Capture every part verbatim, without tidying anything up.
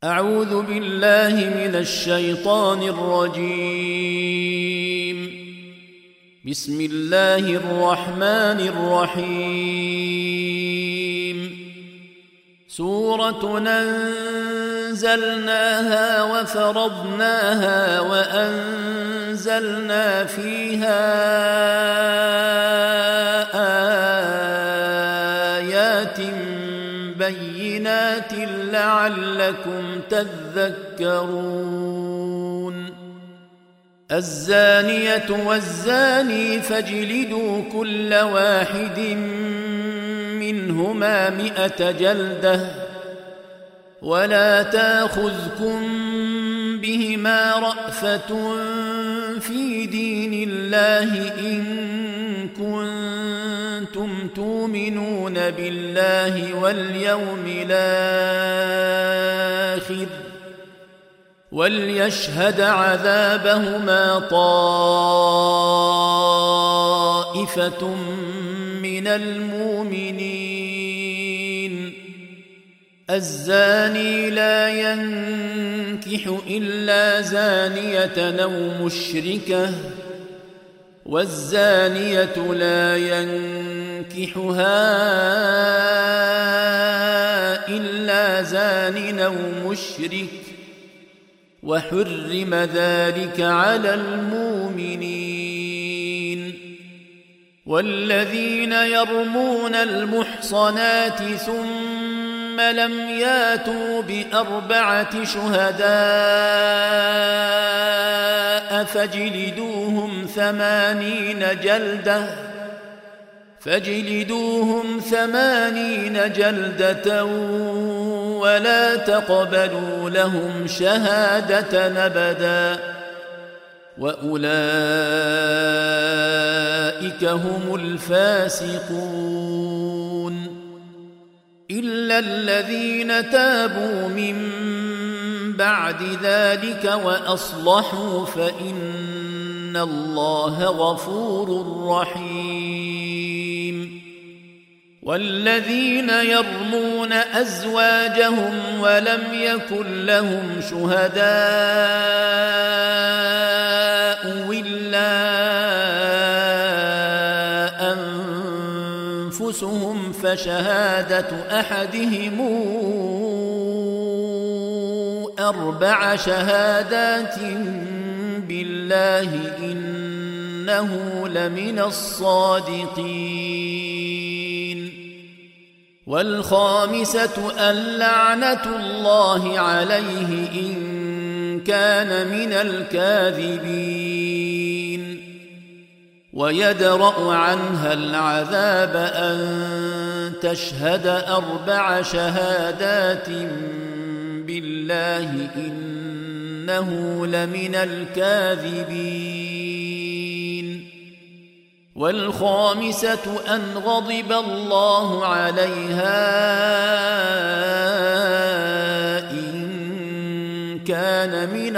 أعوذ بالله من الشيطان الرجيم. بسم الله الرحمن الرحيم. سورة أنزلناها وفرضناها وأنزلنا فيها آيات بينات لعلكم تذكرون. الزانية والزاني فاجلدوا كل واحد منهما مئة جلدة ولا تاخذكم بهما رأفة في دين الله إن كنتم تؤمنون بالله واليوم الآخر وليشهد عذابهما طائفة من المؤمنين. الزاني لا ينكح إلا زانية أو مشركة والزانية لا ينكحها إلا زان أو مشرك وحرم ذلك على المؤمنين. والذين يرمون المحصنات ثم لم ياتوا بأربعة شهداء فاجلدوهم ثمانين جلدة فاجلدوهم ثمانين جلدة ولا تقبلوا لهم شهادة أبدا وأولئك هم الفاسقون. إلا الذين تابوا من بعد ذلك وأصلحوا فإن الله غفور رحيم. والذين يرمون أزواجهم ولم يكن لهم شهداء إلا أنفسهم فشهادة أحدهم أربع شهادات بالله إنه لمن الصادقين. والخامسة اللعنة الله عليه إن كان من الكاذبين. ويدرأ عنها العذاب أن تشهد أربع شهادات بالله إنه لمن الكاذبين. والخامسة أن غضب الله عليها إن كان من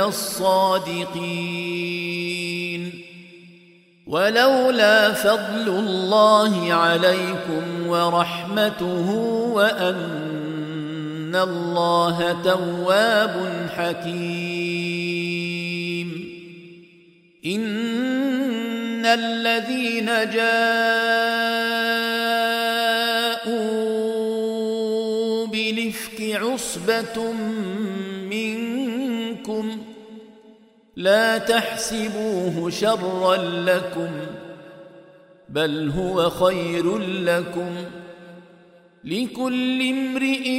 الصادقين. ولولا فضل الله عليكم ورحمته وأن الله تواب حكيم. إن الذين جاءوا بالإفك عصبة منكم لا تحسبوه شرا لكم بل هو خير لكم لكل امرئ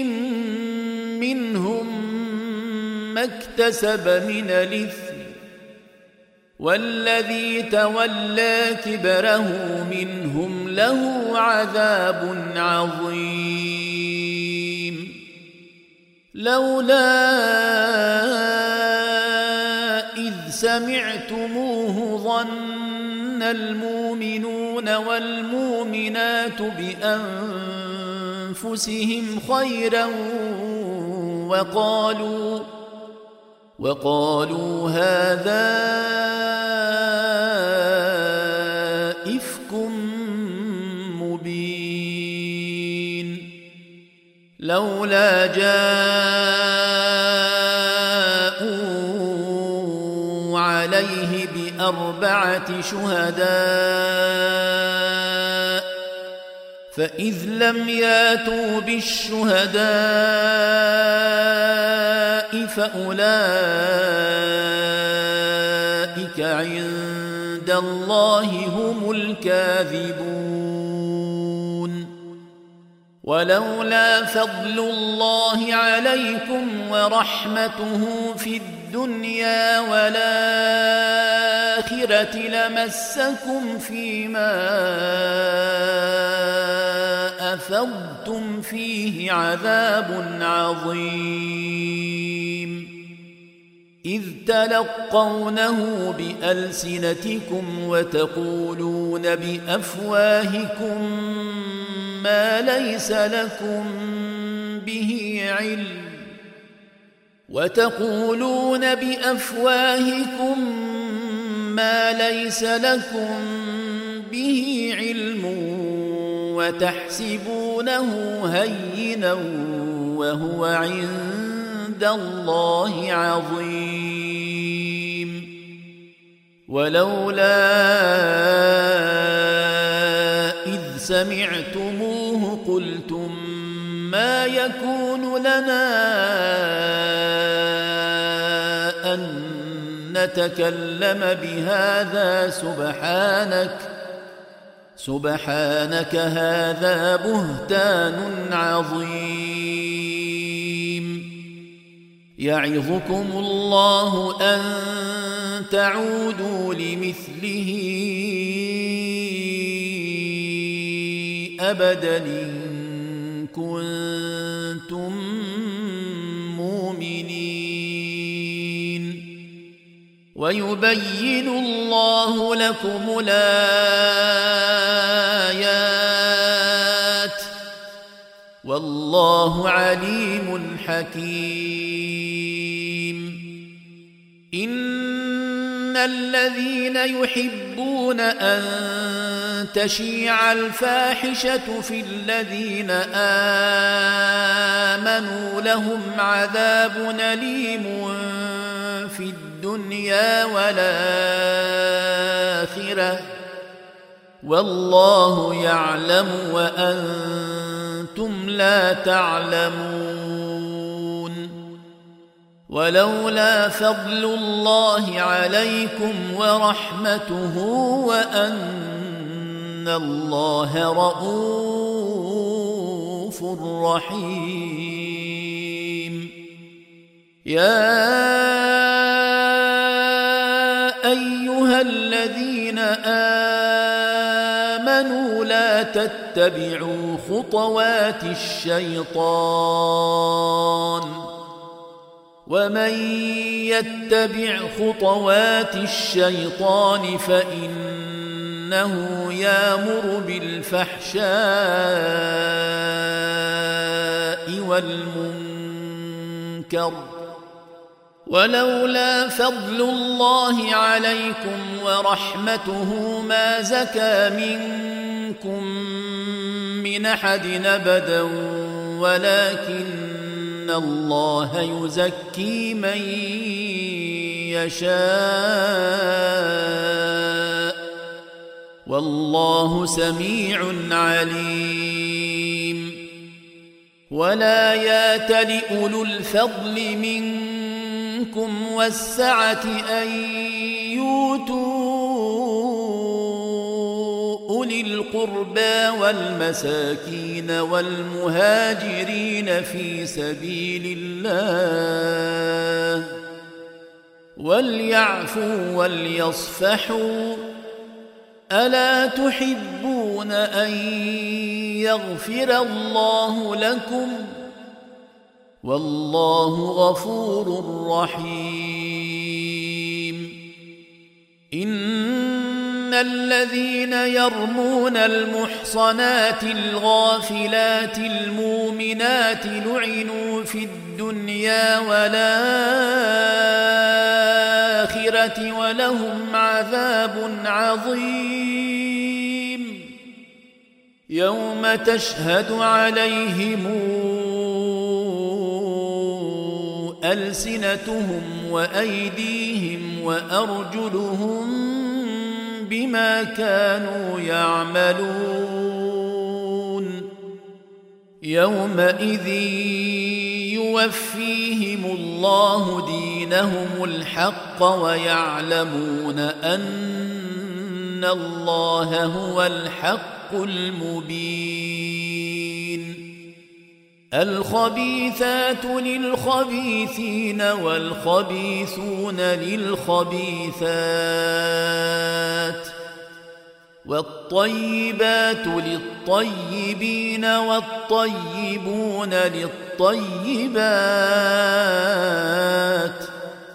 منهم ما اكتسب من الإثم والذي تولى كبره منهم له عذاب عظيم. لولا إذ سمعتموه ظن المؤمنون والمؤمنات بأنفسهم خيرا وقالوا وقالوا هذا إفك مبين. لولا جاء بأربعة شهداء فإذ لم ياتوا بالشهداء فأولئك عند الله هم الكاذبون. ولولا فضل الله عليكم ورحمته في الدنيا والآخرة لمسكم فيما أفضتم فيه عذاب عظيم إذ تلقونه بألسنتكم وتقولون بأفواهكم ما ليس لكم به علم وتقولون بأفواهكم ما ليس لكم به علم وتحسبونه هينا وهو عند الله عظيم. ولولا إذ سمعتموه قلتم ما يكون لنا أن نتكلم بهذا سبحانك سبحانك هذا بهتان عظيم. يعظكم الله أن تعودوا لمثله أبدا إن كنتم مؤمنين ويبين الله لكم الآيات والله عليم حكيم. إن الذين يحبون أن تشيع الفاحشة في الذين آمنوا لهم عذاب أليم في الدنيا والآخرة والله يعلم وأنتم لا تعلمون. ولولا فضل الله عليكم ورحمته وأن الله رؤوف رحيم. يا أيها الذين آمنوا لا تتبعوا خطوات الشيطان ومن يتبع خطوات الشيطان فإنه يأمر بالفحشاء والمنكر ولولا فضل الله عليكم ورحمته ما زكى منكم من أحد أبدا ولكن الله يزكي من يشاء والله سميع عليم. ولا يات لأولو الفضل منكم والسعة أن يؤتوا أولي القربى والمساكين والمهاجرين في سبيل الله وليعفوا وليصفحوا ألا تحبون أن يغفر الله لكم والله غفور رحيم. إن الذين يرمون المحصنات الغافلات المؤمنات لعنوا في الدنيا والآخرة ولهم عذاب عظيم يوم تشهد عليهم ألسنتهم وأيديهم وأرجلهم بما كانوا يعملون يومئذ يوفيهم الله دينهم الحق ويعلمون أن الله هو الحق المبين الخبيثات للخبيثين والخبيثون للخبيثات والطيبات للطيبين والطيبون للطيبات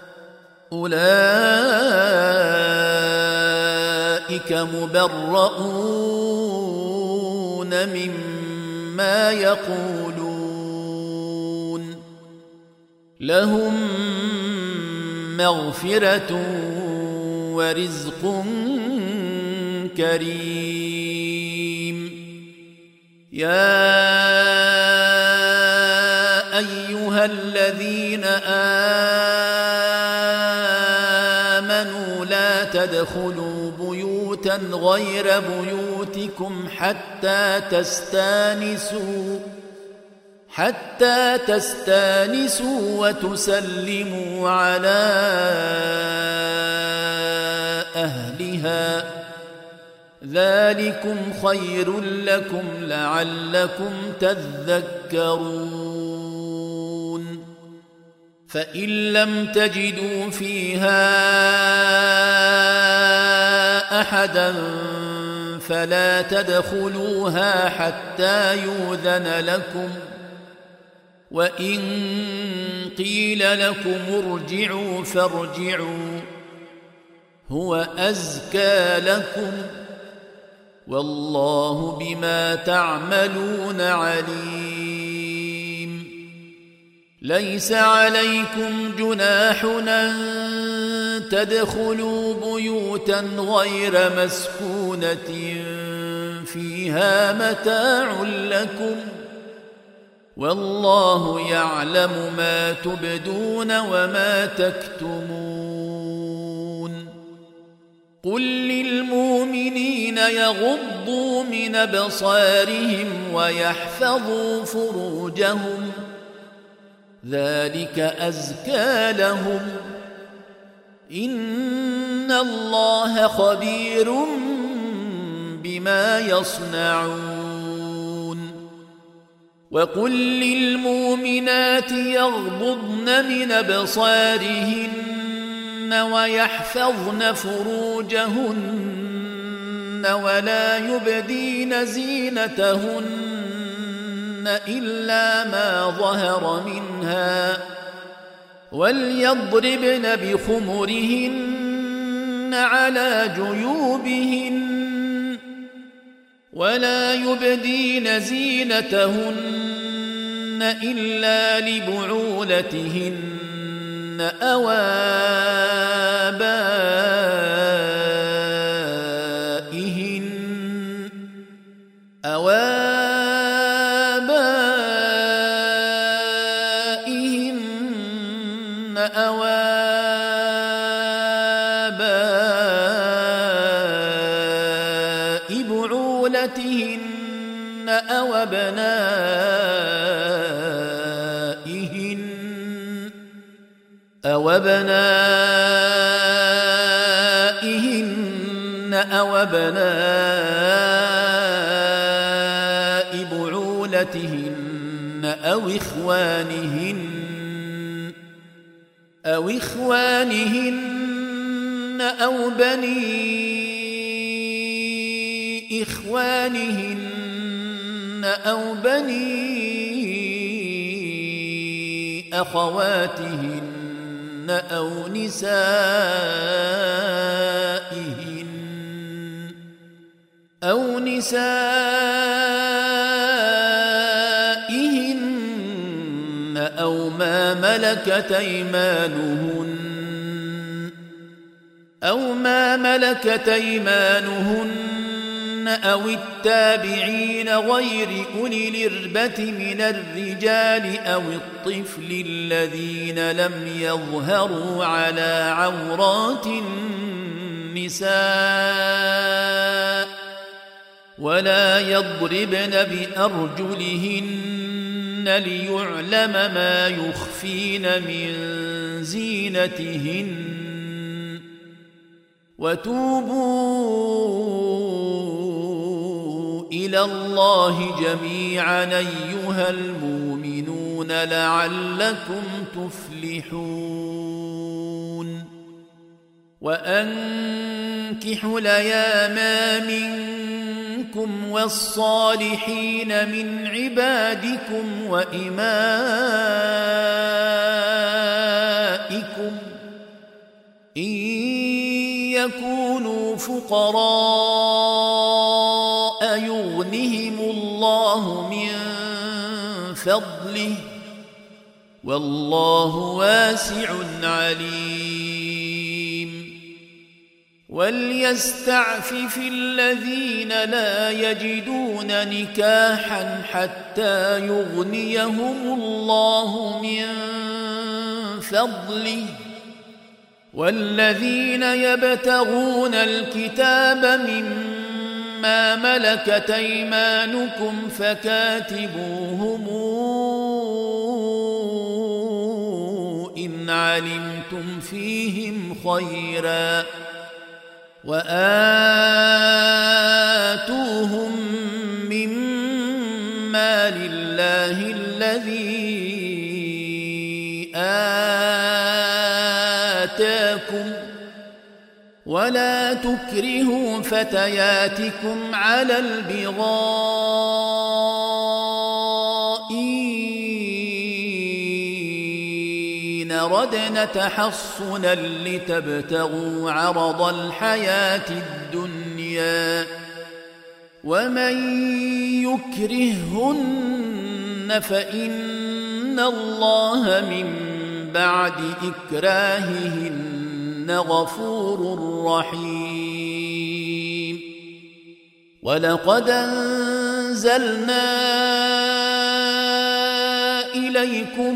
أولئك مبرؤون مما يقولون لهم مغفرة ورزق كريم يا أيها الذين آمنوا لا تدخلوا بيوتا غير بيوتكم حتى تستانسوا حتى تستانسوا وتسلموا على أهلها ذلكم خير لكم لعلكم تذكرون فإن لم تجدوا فيها أحدا فلا تدخلوها حتى يؤذن لكم وإن قيل لكم ارجعوا فارجعوا هو أزكى لكم والله بما تعملون عليم ليس عليكم جناح أن تدخلوا بيوتا غير مسكونة فيها متاع لكم والله يعلم ما تبدون وما تكتمون قل للمؤمنين يغضوا من أبصارهم ويحفظوا فروجهم ذلك أزكى لهم إن الله خبير بما يصنعون وقل للمؤمنات يغضضن من أبصارهن ويحفظن فروجهن ولا يبدين زينتهن إلا ما ظهر منها وليضربن بخمرهن على جيوبهن ولا يبدين زينتهن إلا لبعولتهن أو آبائهن أو آبائهن أو آباء بعولتهن أو أبنائهن أو أبنائهن أو أبناء بعولتهن أو إخوانهن أو إخوانهن أو بني إخوانهن أو بني أخواتهن أو نسائهن أو نسائهن أو ما ملكت أيمانهن أو ما ملكت أيمانهن أو التابعين غير أولي الإربة من الرجال أو الطفل الذين لم يظهروا على عورات النساء النساء ولا يضربن بأرجلهن ليعلم ما يخفين من زينتهن وتوبوا إلى الله جميعا أيها المؤمنون لعلكم تفلحون وأنكحوا الأيام منكم والصالحين من عبادكم وإمائكم إن يكونوا فقراء يغنهم الله من فضله والله واسع عليم وليستعفف الذين لا يجدون نكاحا حتى يغنيهم الله من فضله والذين يبتغون الكتاب مما ملكت أيمانكم فكاتبوهم إن علمتم فيهم خيرا وآتوهم مما لله الذي آتاكم ولا تكرهوا فتياتكم على البغاء إن ردنا تحصنا لتبتغوا عرض الحياة الدنيا ومن يكرههن فإن الله من بعد إكراههن غفور رحيم ولقد أنزلنا إليكم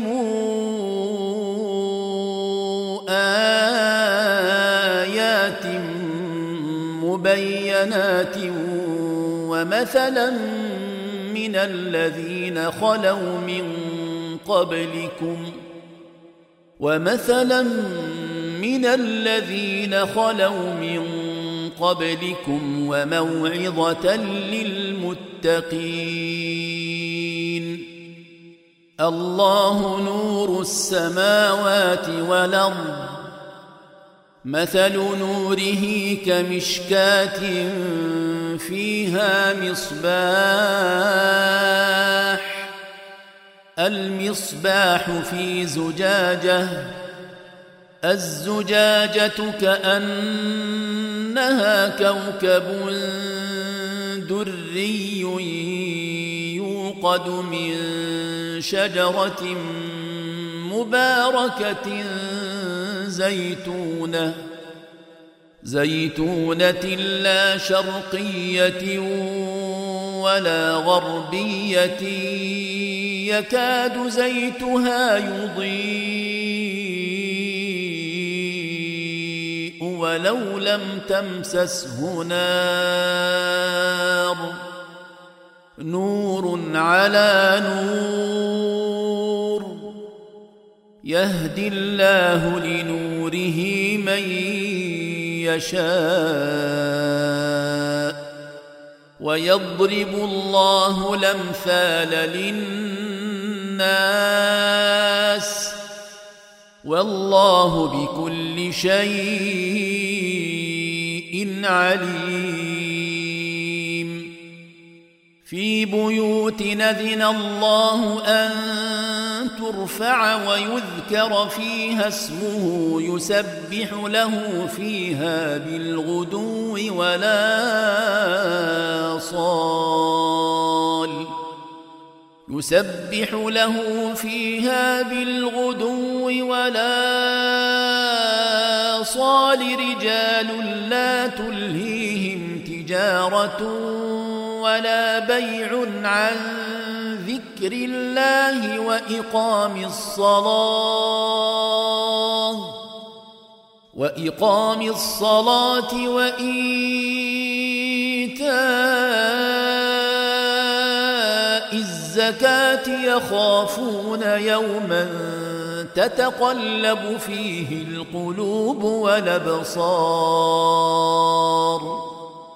آيات مبينات ومثلا من الذين خلوا من قبلكم ومثلا من الذين خلوا من قبلكم وموعظة للمتقين الله نور السماوات والأرض مثل نوره كمشكاة فيها مصباح المصباح في زجاجة الزجاجة كأنها كوكب دري يوقد من شجرة مباركة زيتونة زيتونة لا شرقية ولا غربية يكاد زيتها يضيء ولو لم تمسسه نار نور على نور يهدي الله لنوره من يشاء ويضرب الله الأمثال للناس والله بكل شيء عليم في بيوت أذن الله أن ترفع ويذكر فيها اسمه يسبح له فيها بالغدو ولا صال يسبح له فيها بالغدو ولا صال رجال لا تلهيهم تجارة ولا بيع عن ذكر الله وإقام الصلاة وإقام الصلاة وإيتاء الزكاة يخافون يوما تتقلب فيه القلوب والأبصار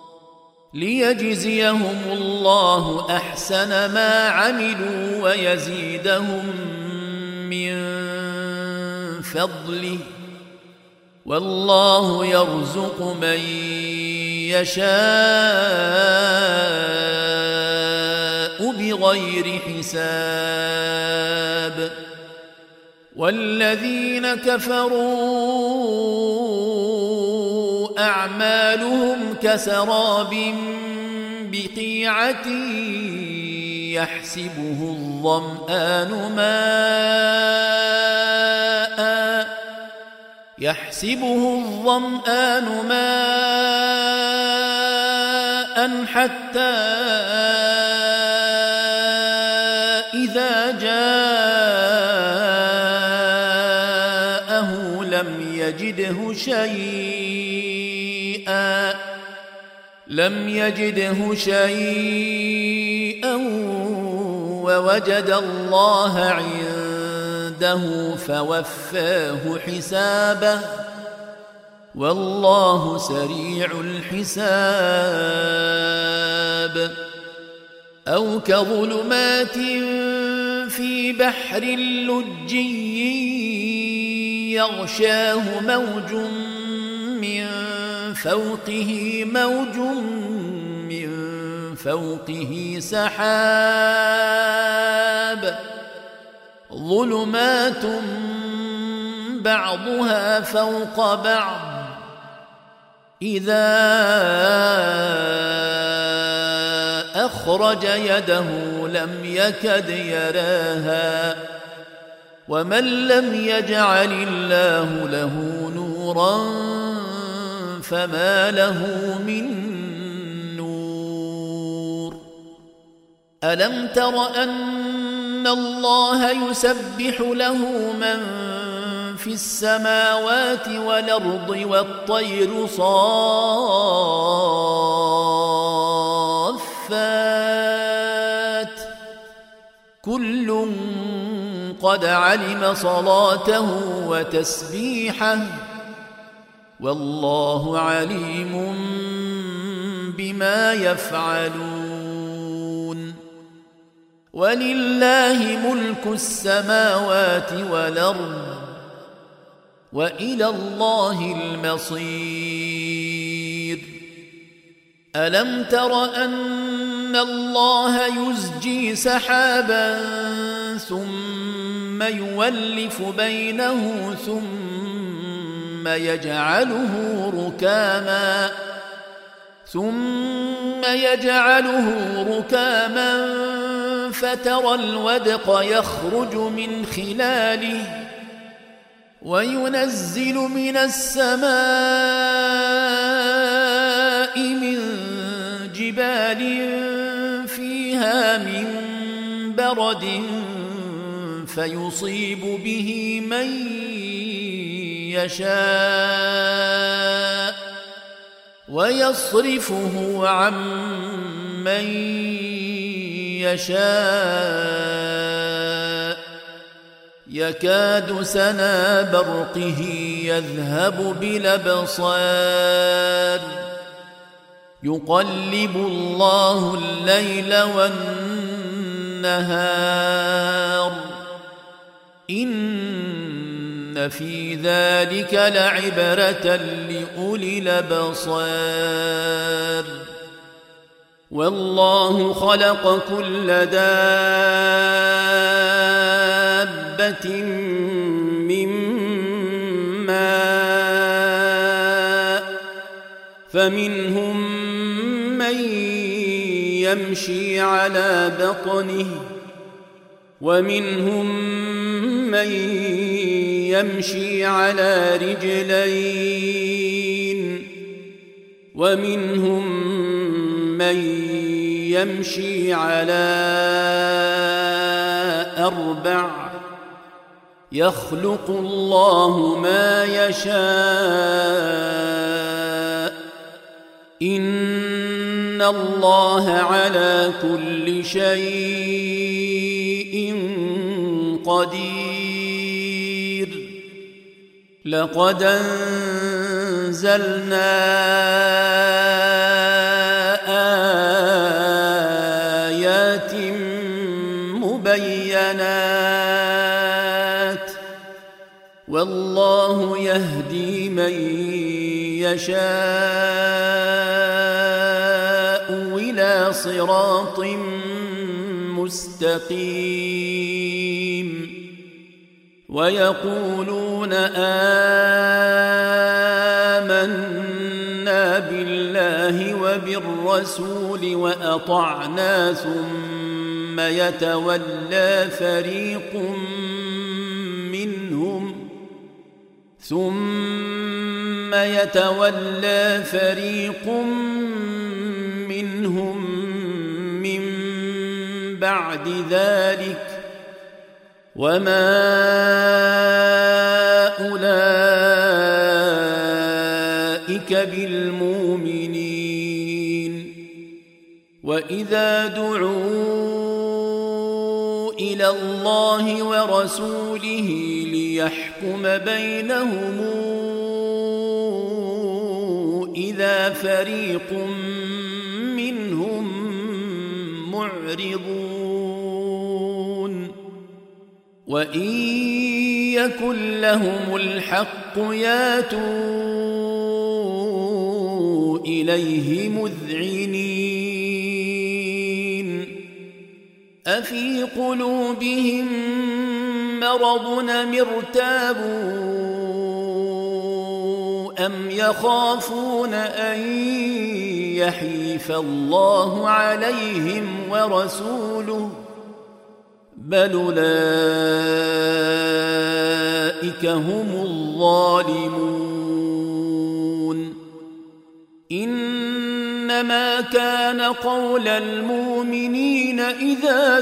ليجزيهم الله أحسن ما عملوا ويزيدهم من فضله والله يرزق من يشاء بغير حساب والذين كفروا أعمالهم كسراب بقيعة يحسبه الظمآن ماء يحسبه الظمآن ماء حتى إذا جاءه لم يجده شيئا لم يجده شيئا ووجد الله عنده فوفاه حسابه والله سريع الحساب أو كظلمات في بحر لجي يغشاه موج من فوقه موج من فوقه سحاب ظلمات بعضها فوق بعض إذا أخرج يده لم يكد يراها ومن لم يجعل الله له نورا فما له من نور ألم تر أن الله يسبح له من في السماوات والأرض والطير صافات كل قد علم صلاته وتسبيحه والله عليم بما يفعلون ولله ملك السماوات والأرض وإلى الله المصير ألم تر أن الله يزجي سحابا ثم يولف بينه ثم يجعله ركاما ثم يجعله ركاما فترى الودق يخرج من خلاله وينزل من السماء من جبال فيها من برد فيصيب به من يشاء ويصرفه عن من يشاء يكاد سنا برقه يذهب بالأبصار يقلب الله الليل والنهار إن في ذلك لعبرة لأولي الأبصار والله خلق كل دابة من ماء فمنهم من يمشي على بطنه ومنهم من يمشي على رجلين ومنهم من يمشي على أربع يخلق الله ما يشاء إن الله على كل شيء قدير لقد أنزلنا آيات مبينات والله يهدي من يشاء إلى صراط مستقيم ويقولون آمنا بالله وبالرسول وأطعنا ثم يتولى فريق منهم ثم يتولى فريق منهم من بعد ذلك وما أولئك بالمؤمنين وإذا دعوا إلى الله ورسوله ليحكم بينهم إذا فريق منهم معرضون وإن يكن لهم الحق ياتوا إليه مذعنين أفي قلوبهم مرض أم ارتابوا أم يخافون أن يحيف الله عليهم ورسوله بل أولئك هم الظالمون إنما كان قول المؤمنين إذا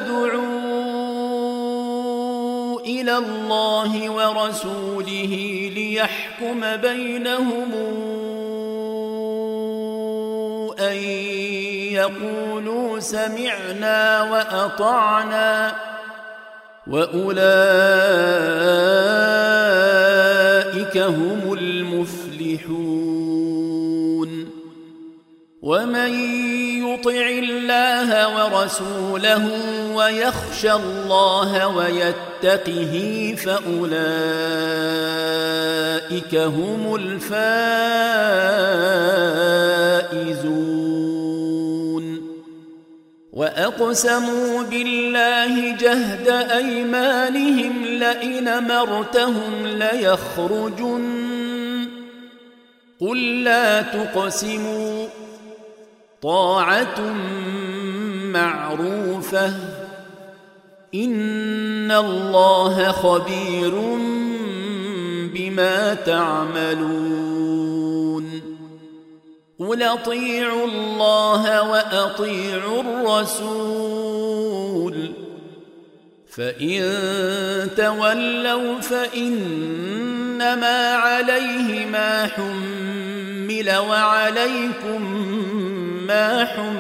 دعوا إلى الله ورسوله ليحكم بينهم أن يقولوا سمعنا وأطعنا وأولئك هم المفلحون ومن يطع الله ورسوله ويخشى الله ويتقه فأولئك هم الفائزون وأقسموا بالله جهد أيمانهم لئن أمرتهم ليخرجن قل لا تقسموا طاعة معروفة إن الله خبير بما تعملون قل أطيعوا الله وأطيعوا الرسول فإن تولوا فإنما عليه ما حمل وعليكم ما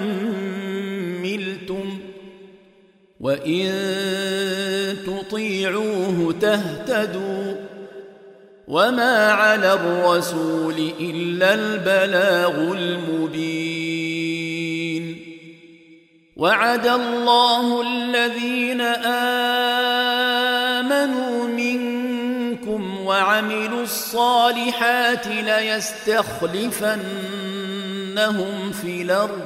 حملتم وإن تطيعوه تهتدوا وما على الرسول إلا البلاغ المبين وعد الله الذين آمنوا منكم وعملوا الصالحات ليستخلفنهم في الأرض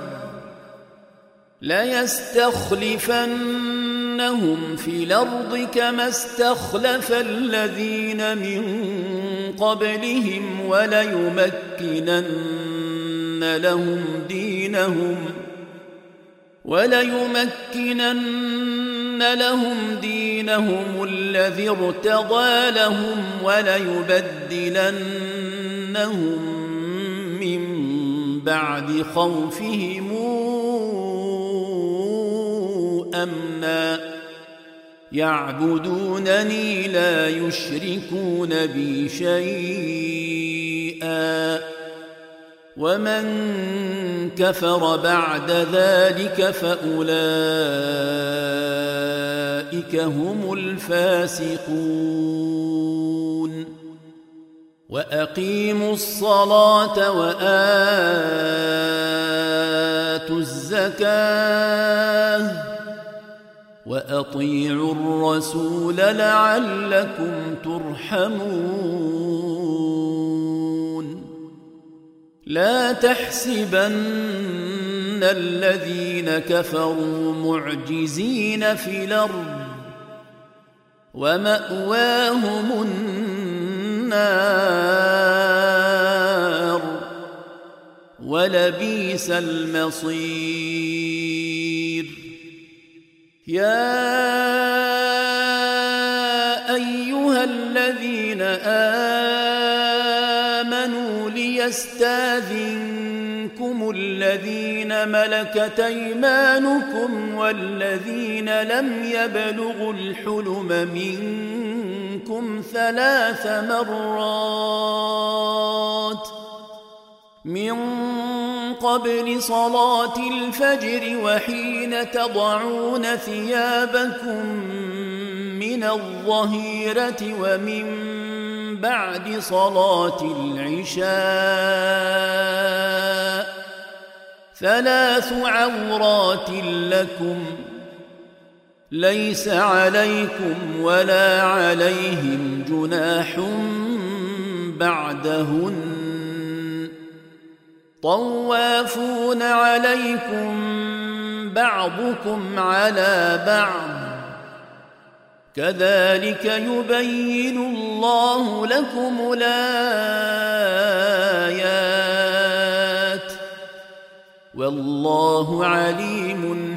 ليستخلفنهم في الأرض كما استخلف الذين من قبلهم وليمكنن لهم دينهم وليمكنن لهم دينهم الذي ارتضى لهم وليبدلنهم من بعد خوفهم أمنا يعبدونني لا يشركون بي شيئا ومن كفر بعد ذلك فأولئك هم الفاسقون وأقيموا الصلاة وآتوا الزكاة وأطيعوا الرسول لعلكم ترحمون لا تحسبن الذين كفروا معجزين في الأرض ومأواهم النار ولبئس المصير يا أيها الذين آمنوا ليستاذنكم الذين ملكت أيمانكم والذين لم يبلغوا الحلم منكم ثلاث مرات من قبل صلاة الفجر وحين تضعون ثيابكم من الظهيرة ومن بعد صلاة العشاء ثلاث عورات لكم ليس عليكم ولا عليهم جناح بعدهن طوافون عليكم بعضكم على بعض كذلك يبين الله لكم الآيات والله عليم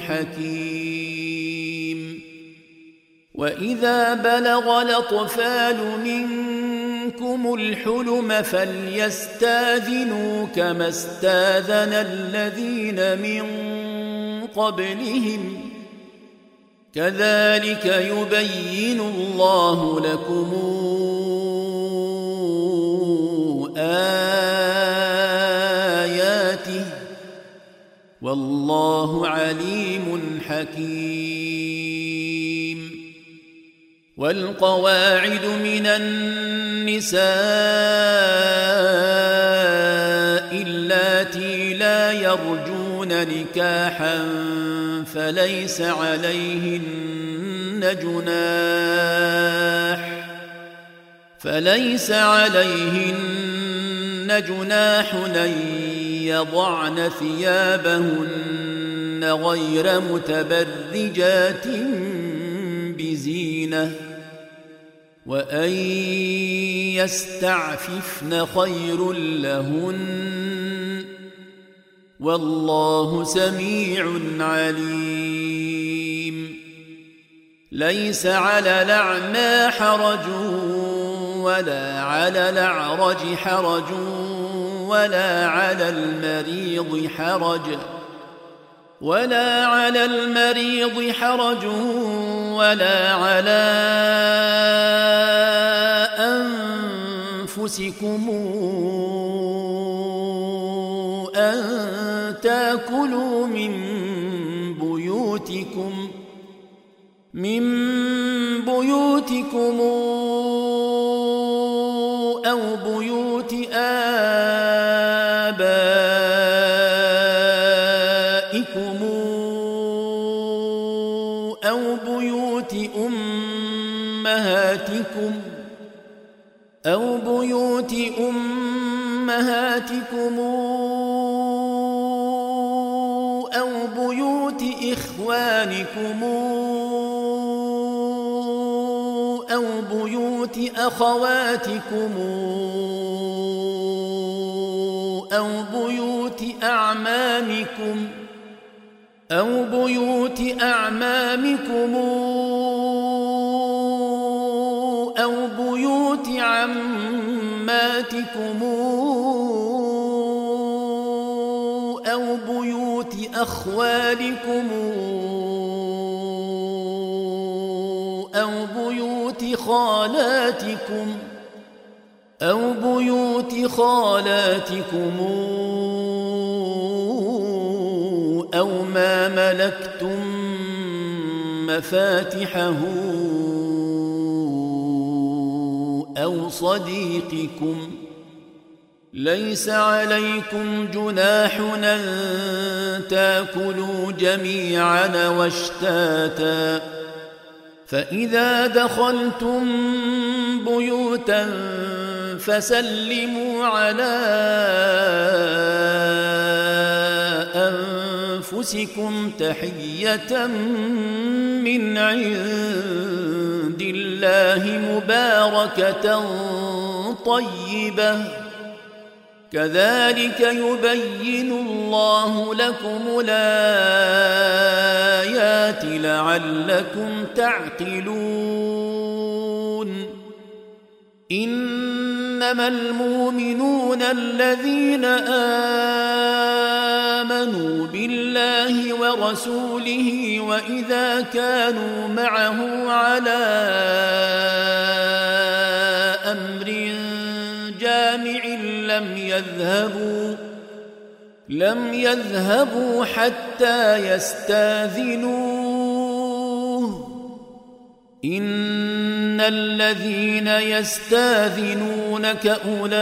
حكيم وإذا بلغ الأطفال منكم الحلم فليستاذنوا كما استاذن الذين من قبلهم كذلك يبين الله لكم آياته والله عليم حكيم والقواعد من النساء اللاتي لا يرجون نكاحا فليس عليهن جناح فليس عليهن جناح أن يضعن ثيابهن غير متبرجات بزينة وأن يستعففن خير لهن والله سميع عليم ليس على الأعمى حرج ولا على الأعرج حرج ولا على المريض حرج ولا على المريض حرج ولا على أنفسكم أن تأكلوا من بيوتكم من بيوتكم أو بيوت آبائكم أو بيوت أمهاتكم أو بيوت أمهاتكم أو بيوت إخوانكم أو بيوت أخواتكم أو بيوت أعمامكم أو بيوت أعمامكم أو بيوت عماتكم أو بيوت أخوالكم خالاتكم أو بيوت خالاتكم أو ما ملكتم مفاتحه أو صديقكم ليس عليكم جناح أن تاكلوا جميعا واشتاتا فإذا دخلتم بيوتا فسلموا على أنفسكم تحية من عند الله مباركة طيبة كذلك يبين الله لكم الآيات لعلكم تعقلون إنما المؤمنون الذين آمنوا بالله ورسوله وإذا كانوا معه على أمر جامع لم يذهبوا لم يذهبوا حتى يستاذنوه إن الذين يستاذنونك أولئك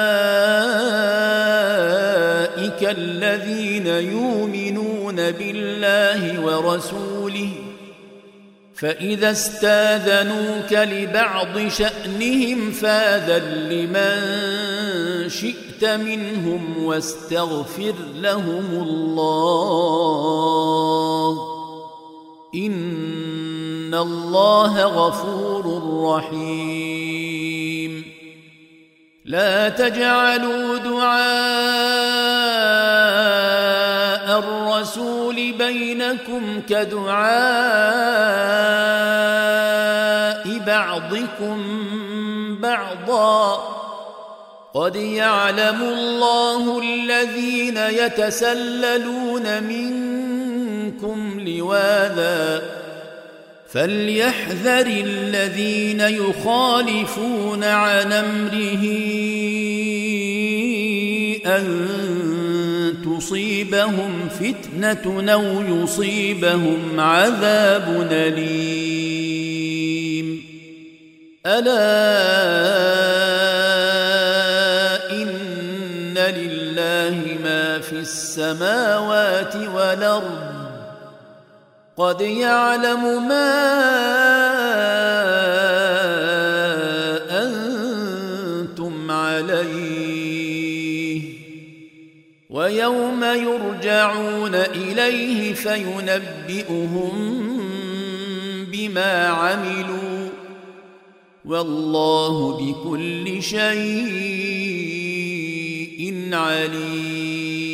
الذين يؤمنون بالله ورسوله فإذا استاذنوك لبعض شأنهم فاذن لمن شئت منهم واستغفر لهم الله إن الله غفور رحيم لا تجعلوا دعاء الرسول بينكم كدعاء بعضكم بعضا قد يعلم الله الذين يتسللون منكم لواذا فليحذر الذين يخالفون عن أمره أن تصيبهم فتنة أو يصيبهم عذاب أليم ألا إن لله ما في السماوات والأرض قد يعلم ما أنتم عليه ويوم يرجعون إليه فينبئهم بما عملوا والله بكل شيء عليم